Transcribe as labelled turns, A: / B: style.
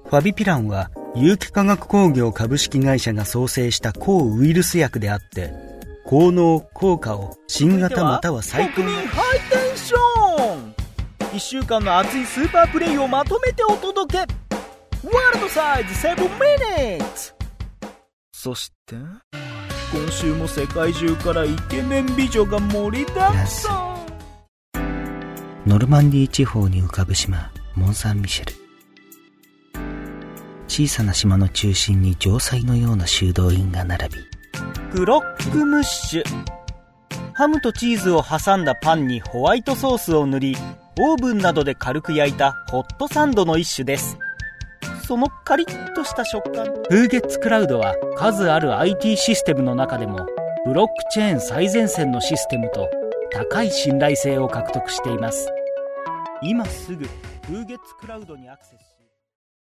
A: ファビピランは有機化学工業株式会社が創生した抗ウイルス薬であって、効能・効果を新型または最高の
B: 国民ハイテンション1週間の熱いスーパープレイをまとめてお届け、ワールドサイズ7 minutes。 そして今週も世界中からイケメン美女が盛りだくさん。
A: ノルマンディー地方に浮かぶ島モンサンミシェル。小さな島の中心に城塞のような修道院が並び、
B: クロックムッシュ、ハムとチーズを挟んだパンにホワイトソースを塗り、オーブンなどで軽く焼いたホットサンドの一種です。そのカリッとした食感。フーゲッツクラウドは数ある IT システムの中でもブロックチェーン最前線のシステムと高い信頼性を獲得しています。今すぐフーゲッツクラウドにアクセス。